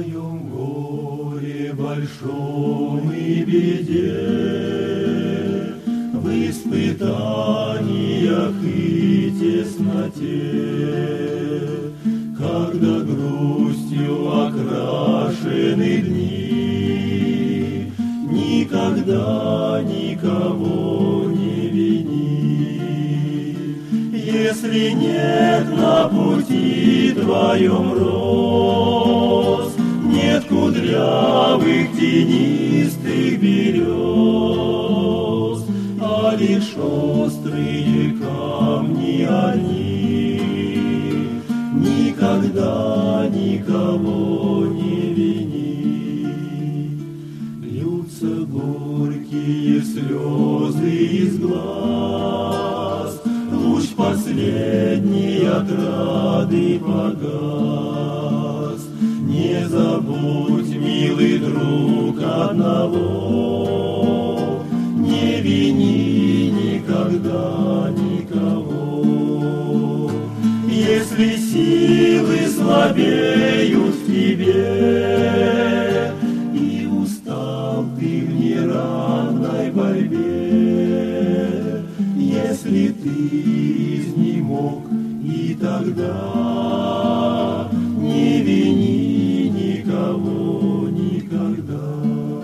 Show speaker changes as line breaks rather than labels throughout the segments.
твоем горе большом и беде, в испытаниях и тесноте, когда грустью окрашены дни, никогда никого не вини. Если нет на пути твоем роз, нет кудрявых тенистых берез, а лишь острые камни одни, никогда никого не вини. Льются горькие слезы из глаз, луч последний отрады погас. Не забудь, милый друг, одного, не вини никогда никого. Если силы слабеют в тебе, и устал ты в неравной борьбе, если ты изнемог и тогда, не вини никого никогда.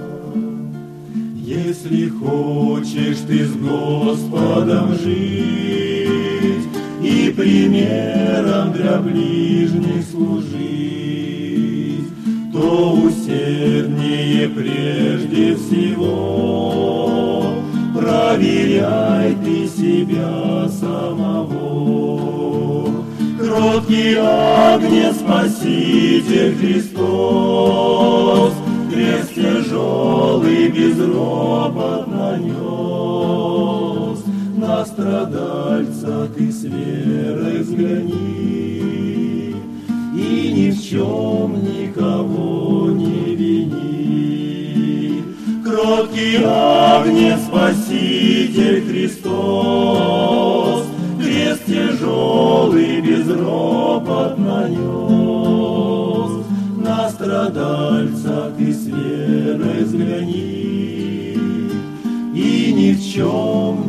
Если хочешь ты с Господом жить и примером для ближних служить, то усерднее прежде всего проверяй ты себя самого. Кроткий Агнец, Спаситель Христос, крест тяжелый безропотно нес. На страдальца ты с верой взгляни, и ни в чем никого не вини. Кроткий Агнец, Спаситель Христос, крест тяжелый безропотно нес. На страдальца ты с верой взгляни, и ни в чем